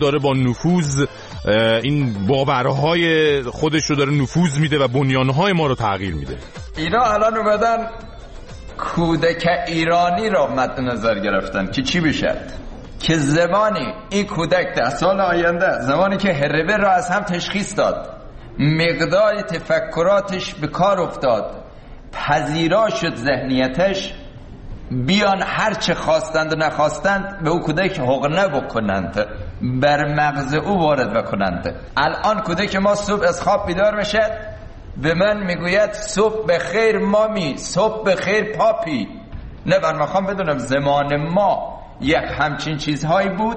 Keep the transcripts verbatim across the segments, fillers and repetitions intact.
داره با نفوذ این باورهای خودش رو داره نفوذ میده و بنیانهای ما رو تغییر میده. اینا الان اومدن کودک ایرانی رو مد نظر گرفتن که چی بشه، که زمانی این کودک ده سال آینده، زمانی که هربه را از هم تشخیص داد، مقدار تفکراتش به کار افتاد، پذیرا شد ذهنیتش، بیان هر چه خواستند و نخواستند به او کودک حقنه بکنند، بر مغز او وارد بکنند. الان کودک ما صبح از خواب بیدار میشه، به من میگوید صبح بخیر مامی، صبح بخیر پاپی. نه من میخوام بدونم زمان ما یک همچین چیزهایی بود؟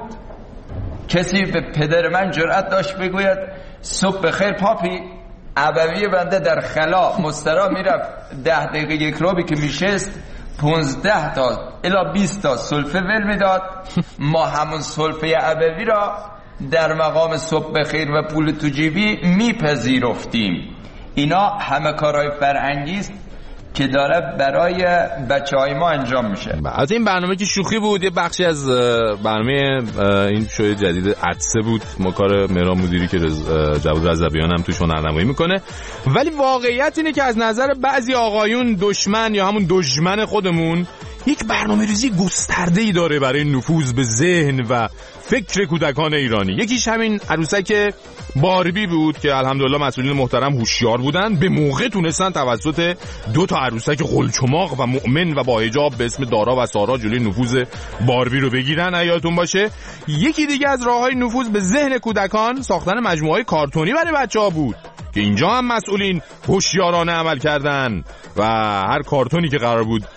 کسی به پدر من جرأت داشت بگوید صبح بخیر پاپی؟ ابوی بنده در خلا مسترا میرفت، ده دقیقه یک روبی که میشست پونزده تا الا بیست تا سلفه ول میداد. ما همون سلفه ابوی را در مقام صبح بخیر و پول تو جیبی میپذیرفتیم. اینا همه کارهای فرهنگی است که داره برای بچهای ما انجام میشه. از این برنامه که شوخی بود، یه بخشی از برنامه این شوی جدید عطسه بود، ما کار مهران مدیری که جواد رضویان هم توش هنرنمایی میکنه. ولی واقعیت اینه که از نظر بعضی آقایون دشمن یا همون دشمن خودمون یک برنامه ریزی گسترده‌ای داره برای نفوذ به ذهن و فکر کودکان ایرانی. یکیش همین عروسک باربی بود که الحمدلله مسئولین محترم هوشیار بودن، به موقع تونستن توسط دو تا عروسک قلچماق و مؤمن و با حجاب به اسم دارا و سارا جلوی نفوذ باربی رو بگیرن. یادتون باشه. یکی دیگه از راههای نفوذ به ذهن کودکان ساختن مجموعه‌های کارتونی برای بچه‌ها بود که اینجا هم مسئولین هوشیارانه عمل کردن و هر کارتونی که قرار بود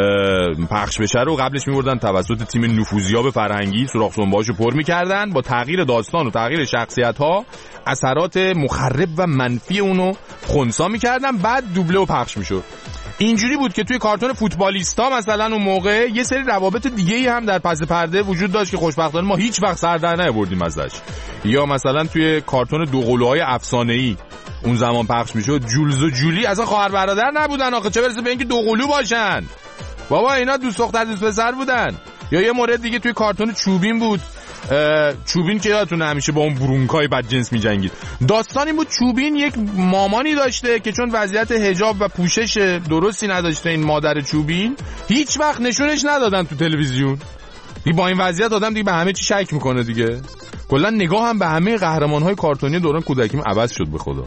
پخش بشه رو قبلش می‌بردن توسط تیم نفوذیاب فرهنگی سوراخ سنبه‌هاشو پر می‌کردن، با تغییر داستان و تغییر شخصیت‌ها اثرات مخرب و منفی اونو خنثی می‌کردن، بعد دوبله و پخش می‌شد. اینجوری بود که توی کارتون فوتبالیستا مثلا اون موقع یه سری روابط دیگه‌ای هم در پس پرده وجود داشت که خوشبختانه ما هیچ وقت سر در نیاوردیم ازش. یا مثلا توی کارتون دوقلوهای افسانه‌ای اون زمان پخش میشد، جولز و جولی اصلا خواهر برادر نبودن آخه، چه برسه به اینکه دوقلو باشن. بابا اینا دوست دختر دوست پسر بودن. یا یه مورد دیگه توی کارتون چوبین بود، چوبین که یادتونه همیشه با اون برونکای بدجنس می‌جنگید. داستانی بود چوبین یک مامانی داشته که چون وضعیت حجاب و پوشش درستی نداشته این مادر چوبین، هیچ وقت نشونش ندادن تو تلویزیون. دیگه با این وضعیت آدم دیگه به همه چی شک میکنه دیگه. کلا نگاه هم به همه قهرمان‌های کارتونی دوران کودکیم عوض شد به خدا.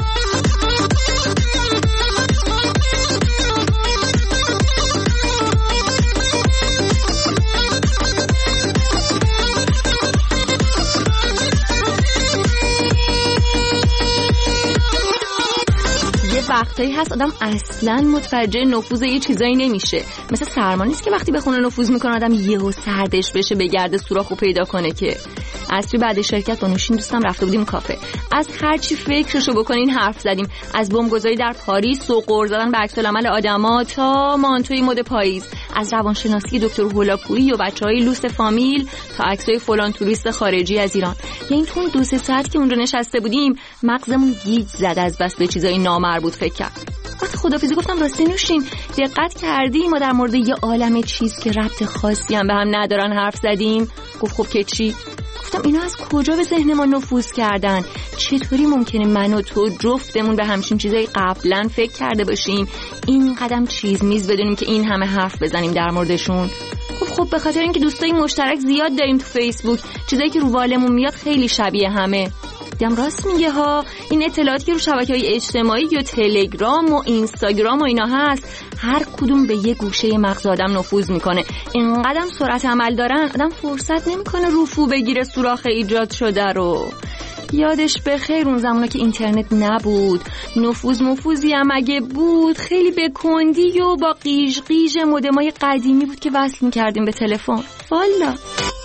وقتایی هست آدم اصلاً متوجه نفوذ یه چیزایی نمیشه. مثل سرما نیست که وقتی به خونه نفوذ میکنه آدم یهو سردش بشه بگرده سوراخو پیدا کنه که. اصلی بعد شرکت با نوشین دوستم رفته بودیم کافه، از هر چی فکرشو بکنین حرف زدیم، از بمبگذاری در پاریس و قرض دادن به عکس‌العمل آدما تا مانتوی مد پاییز، از روانشناسی دکتر هولاپوری و بچهای لوس فامیل تا عکسای فلان توریست خارجی از ایران. یعنی تو دو سه ساعت که اونجا نشسته بودیم مغزمون گیج زد از بس به چیزای نامربوط فکر کرد. وقتی خدافظی گفتم راستی نوشین دقت کردی ما در مورد یه عالمه چیز که ربط خاصی هم به هم ندارن حرف زدیم؟ گفت خب که چی؟ گفتم اینا از کجا به ذهن ما نفوذ کردن؟ چطوری ممکنه من و تو جفتمون به همچین چیزایی قبلا فکر کرده باشیم، این قدم چیز میز بدونیم که این همه حرف بزنیم در موردشون؟ گفت خب به خاطر اینکه دوستای مشترک زیاد داریم تو فیسبوک، چیزایی که رو بالمون میاد خیلی شبیه همه. دیدم راست میگه ها، این اطلاعاتی که رو شبکه‌های اجتماعی یا تلگرام و اینستاگرام و اینا هست هر کدوم به یه گوشه مغز آدم نفوذ میکنه. اینقدر سرعت عمل دارن آدم فرصت نمیکنه رفو بگیره سوراخ ایجاد شده رو. یادش بخیر اون زمانا که اینترنت نبود، نفوذ مفوذی هم اگه بود خیلی به کندی و با قیش قیش مودمای قدیمی بود که وصل میکردیم به تلفن. والا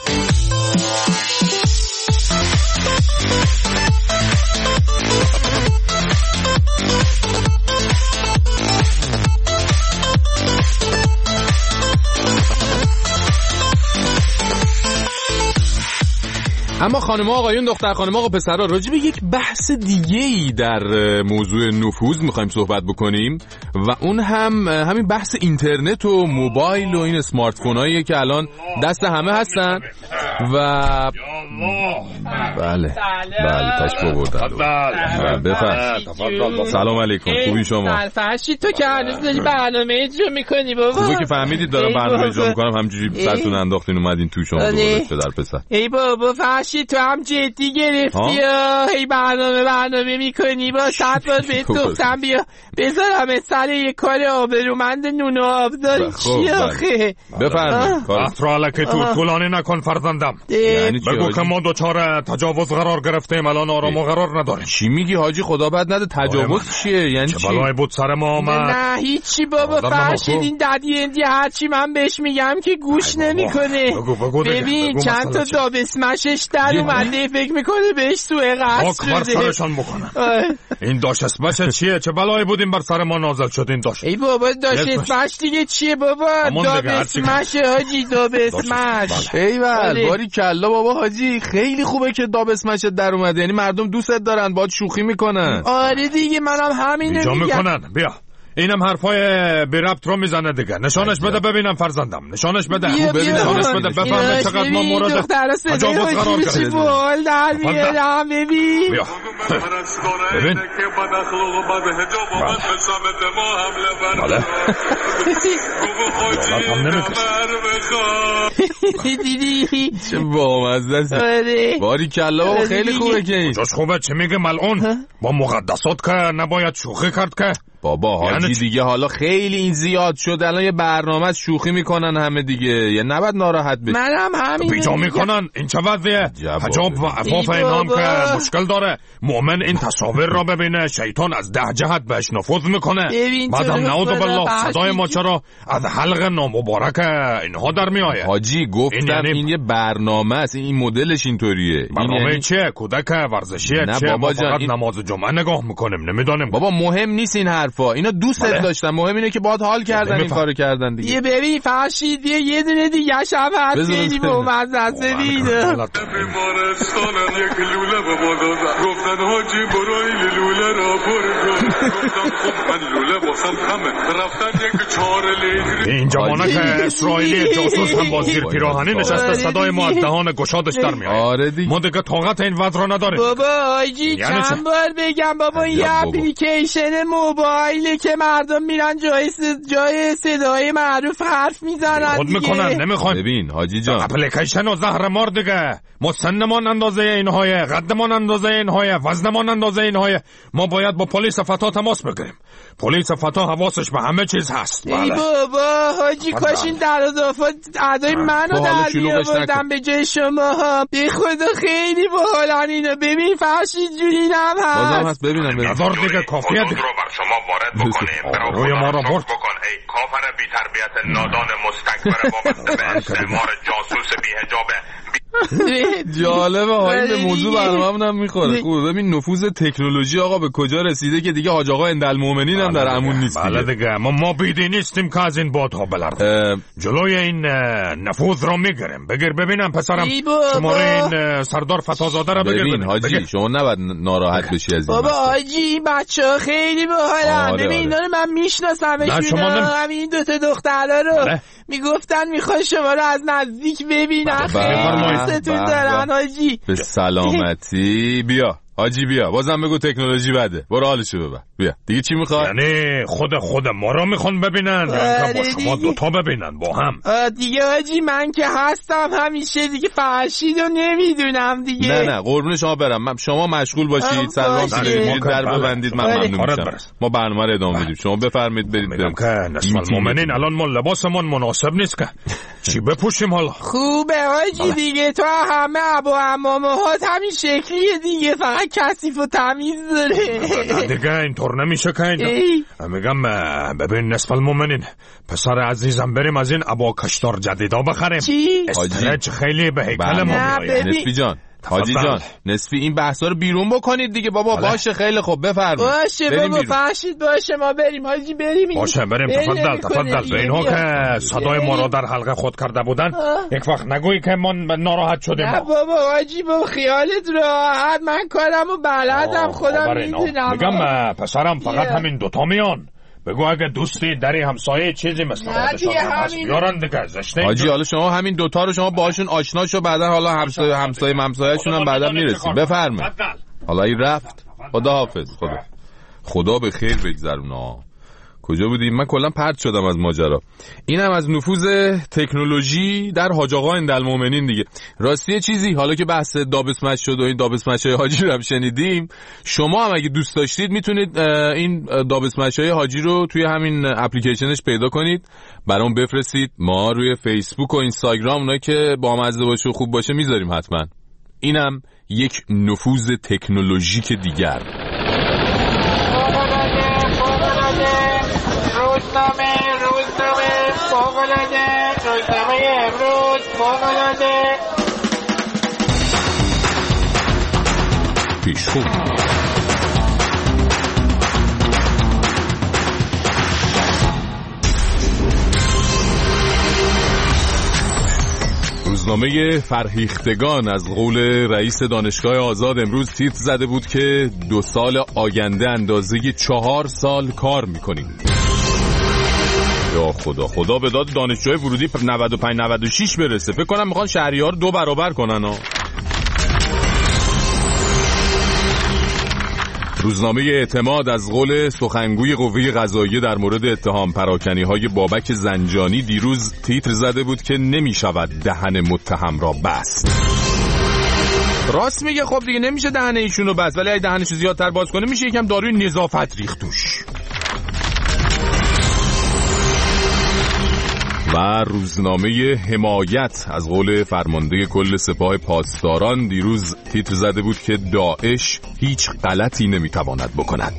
اما خانم آقایون، دختر خانم آقا پسرها، راجع به یک بحث دیگه‌ای در موضوع نفوذ می‌خوایم صحبت بکنیم و اون هم همین بحث اینترنت و موبایل و این اسمارت فوناییه که الان دست همه هستن و بله بله تشبه بردن بفرم. سلام علیکم، خوبی شما؟ فرشی تو که هنوز داری برنامه اجرا میکنی بابا؟ خوبه که فهمیدید دارم برنامه اجرا میکنم، همجوری سرتون انداختین اومدین تو شما دوباره پدر پسر. ای بابا فرشی تو هم جدی گرفتی هی برنامه برنامه میکنی با صد بار بهت گفتم بیا بذارم سر یه کار آبرومند نون و آبداری. چی آخه؟ بفرمایید. اسرائیل که تو طولانی نکن فرزندم، بگو که ما دوچار تجاوز قرار گرفتیم، الان آرام و قرار نداریم. چی میگی حاجی؟ خدا بد نده، تجاوز چیه؟ یعنی چی؟ چه بلایی بود سر ما آمد؟ نه هیچی بابا فرشید، این ددی اندی هرچی من بهش میگم که گوش نمیکنه. ببین چند تا دابسمشش در اومده، فکر میکنه بهش سوء قصد شده. آک سرشان بکنن. این داش اسمش چیه؟ چه بلایی بود این بر سر ما نازل شد این داش؟ ای بابا داش اسمش دیگه چیه بابا؟ دابسمش حاجی، دابسمش. ایول باری کلا بابا حاجی، خیلی خوبه که دابسمش در اومده، یعنی مردم دوستت دارن، باهات شوخی میکنن. آره دیگه منم همینو میگم. میکنن. بیا اینم حرفای بی ربط رو میزنه دیگه. نشانش بده ببینم فرزندم، نشانش بده. بیا بیا نشانش بده بفهمه چقدر ما مورد تجاوز قرار گرفتیم. بول در میارم ببین. بیا ببین. بله دیدی چه بامزه است. باری کلا بابا خیلی خوبه که این. جاش خوبه چه میگه ملعون؟ با مقدسات که نباید شوخی کرد که. بابا حاجی یعنی دیگه حالا خیلی این زیاد شد، الان یه برنامه شوخی میکنن همه دیگه، یه نباید ناراحت بشی. منم همین بیجا میکنن. این چه وضعیه؟ حجاب و عفاف اینام که مشکل داره. مؤمن این تصاویر را ببینه، شیطان از ده جهت بهش نفوذ میکنه، بعد هم نعوذ بالله صدای ما چرا از حلق نامبارک اینها در میآید. حاجی گفتم این, یعنی این یه برنامه است، این مدلش اینطوریه. برنامه این یعنی... چیه؟ کودک ورزشیه چیه؟ ما فقط این... نماز جمعه نگاه میکنیم، نمیدانیم. بابا مهم نیست این حرفا، اینا دوستت داشتن، مهم اینه که باهات حال کردن این کارو کردن دیگه. یه ببین فرشید یه دونه دیگه شب هست خیلی بامزه ببین. بیمارستان یک لوله به بازار گفتن حاجی برو این لوله را پر کن، گفتم خب من لوله واسم کمه، رفتن یک چهار لیتر. این جوانه که اسرائیلی جاسوس هم با زیر پیراهنی نشسته، صدای ما از دهان گشادش در میاد. آره دیگه ما دیگه طاقت این وضع رو نداریم. بابا حاجی چند بار بگم بابا این اپلیکیشن موبایل که مردم میرن جای جای صدای معروف حرف میزنن خود میکنن، نمیخوان. ببین حاجی جان اپلیکیشن و زهر مار دیگه، ما سنمان اندازه اینهای، قدمان اندازه اینهای، وزنمان اندازه اینهای. ما باید با پلیس فتا تماس بگیریم. پلیس فتا حواسش به همه چیز هست. ای بله. بابا حاجی کاش این در اضافات اعدای منو در میآوردم به جای شما ها. به خدا خیلی باحالن اینا. ببین فرشید جونی نم هست. بازم هست ببینم. نظر دیگه کافیه دیگه. رو بر شما وارد بکنیم. روی ما رو برد. بکن ای کافر بی تربیت نادان مستکبر وابسته به استعمار جاسوس بی حجاب. جالبه های به موضوع برنامه هم میخوره. خوب ببین نفوذ تکنولوژی آقا به کجا رسیده که دیگه حاج آقا اندالمومنین هم در امون نیست. بله دیگه ما ما بیدی نیستیم که از این بادها بلرزیم. جلوی این نفوذ رو میگیریم. بگیر ببینم پسرم شماره این سردار فتازاده رو بگیر. ببین حاجی شما نباید ناراحت بشی از این. بابا حاجی بچه‌ها خیلی باحالن. ببین اینا رو من میشناسمشون. همین دو تا دخترا رو میگفتن میخوان شما رو از نزدیک ببینن. ستون دارن حاجی. به سلامتی. بیا حاجی بیا بازم بگو تکنولوژی بده، برو حالشو ببر. بیا دیگه چی میخواد؟ یعنی خود خود ما رو میخوان ببینن یا با شما دوتا ببینن با هم؟ دیگه حاجی من که هستم همیشه دیگه فرشید رو نمیدونم دیگه. نه نه قربون شما برم. من شما مشغول باشید، سلام کنید، در ببندید، من ممنون میشم. ما برنامه رو ادامه میدیم، شما بفرمایید برید. میگم که نصف المؤمنین الان ما لباسمون مناسب نیست که چی بپوشیم حالا؟ خوبه حاجی دیگه تو همه ابا عمامهات همین شکلیه دیگه، فقط کثیف و تمیز داره دیگه. اینطور نمیشه که اینجا. میگم ببین نصف المؤمنین پسر عزیزم بریم از این ابا کشتار جدیدا بخریم. چی؟ استرچ خیلی به هیکل ما میاد. نصفی جان حاجی جان نصفی این بحثا رو بیرون بکنید دیگه بابا. بله. باشه خیلی خوب بفرمایید. باشه بابا فرشید باشه ما بریم حاجی بریم. باشه بریم تفضل تفضل. به اینها که صدای ما را در حلقه خود کرده بودن یک وقت نگویی که ما ناراحت شدیم. نه بابا حاجی بابا خیالت راحت، من کارمو بلدم خودم میدونم. میگم پسرم فقط همین دوتا میان. بگو اگه دوستی دری همسایه چیزی مثل خودشان هست بیارن دیگه زشته. حاجی حالا شما همین دوتا رو شما باشون آشنا شو، بعدا حالا همسایه همسایه ممسایه‌شون هم بعدا میرسیم. بفرمایید. حالا این رفت. خداحافظ. خدا خدا به خیر بگذرونا. کجا بودیم؟ من کلا پرت شدم از ماجرا. اینم از نفوذ تکنولوژی در حاج آقا اندالمومنین دیگه. راستی چیزی حالا که بحث دابسمش شد و این دابسمشای حاجی رو هم شنیدیم، شما هم اگه دوست داشتید میتونید این دابسمشای حاجی رو توی همین اپلیکیشنش پیدا کنید، برام بفرستید. ما روی فیسبوک و اینستاگرام اونایی که بامزه باشه و خوب باشه میذاریم حتما. اینم یک نفوذ تکنولوژیک دیگر. روزنامه روزنامه فوق‌العاده، روزنامه امروز فوق‌العاده. پیشخون روزنامه فرهیختگان از قول رئیس دانشگاه آزاد امروز تیتر زده بود که دو سال آینده اندازه چهار سال کار میکنیم. یا خدا خدا به داد دانشجوی ورودی نود و پنج نود و شش برسه. فکر کنم میخوان شهریار دو برابر کنن ها. روزنامه اعتماد از قول سخنگوی قوه قضاییه در مورد اتهام پراکنی‌های بابک زنجانی دیروز تیتر زده بود که نمی‌شود دهن متهم را بست. راست میگه. خب دیگه نمیشه دهن ایشونو بست، ولی اگه دهنشو زیادتر باز کنه میشه یکم داروی نظافت ریخت توش. و روزنامه حمایت از قول فرمانده کل سپاه پاسداران دیروز تیتر زده بود که داعش هیچ غلطی نمیتواند بکند.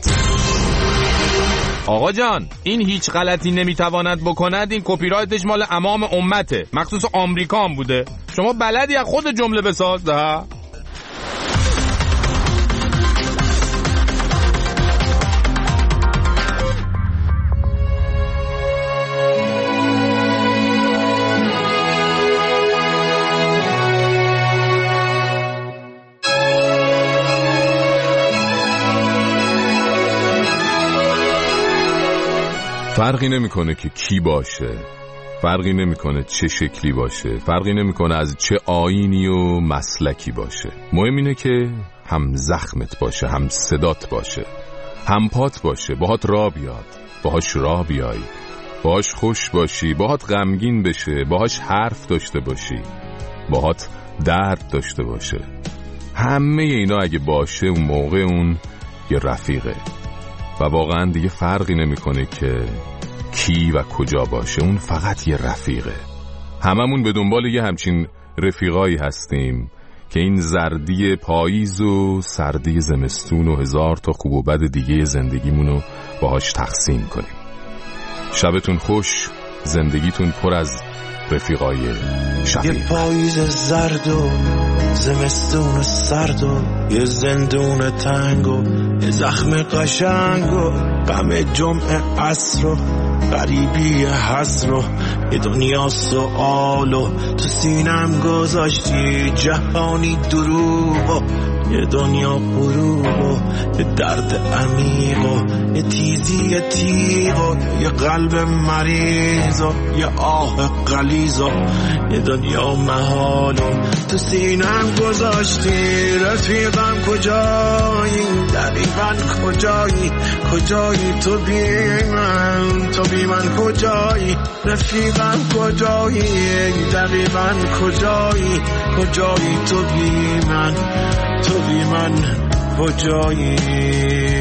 آقا جان، این هیچ غلطی نمیتواند بکند، این کپی رایتش مال امام امته، مخصوص آمریکا هم بوده. شما بلدی از خود جمله بساز ده؟ فرقی نمیکنه که کی باشه، فرقی نمیکنه چه شکلی باشه، فرقی نمیکنه از چه آیینی و مسلکی باشه. مهم اینه که هم زخمت باشه، هم صدات باشه، هم پات باشه، باهات را بیاد، باهاش را بیای، باهاش خوش باشی، باهات غمگین بشه، باهاش حرف داشته باشی، باهات درد داشته باشه. همه اینا اگه باشه اون موقع اون یه رفیقه. و واقعا دیگه فرقی نمیکنه که کی و کجا باشه، اون فقط یه رفیقه. هممون به دنبال یه همچین رفیقایی هستیم که این زردی پاییز و سردی زمستون و هزار تا خوب و بد دیگه زندگیمونو باهاش تقسیم کنیم. شبتون خوش، زندگیتون پر از رفیقای شفیق. یه پاییز زرد و زمستون سرد و یه زندون تنگ و یه زخم قشنگ و غم جمعه عصر و غریبی حسر و یه دنیا سؤال و تو سینم گذاشتی جهانی دروغ و یه دنیا غروب و یه درد عمیق و یه تیزی تیغ و یه قلب مریض و یه آه غلیظ و یه دنیا محال و تو سینم گذاشتی. رفیقم کجایی؟ دقیقاً کجایی؟ کجایی تو بی من؟ تو بی من کجایی؟ رفیقم کجایی؟ دقیقاً کجایی؟ کجایی تو بی من؟ تو بی من کجایی؟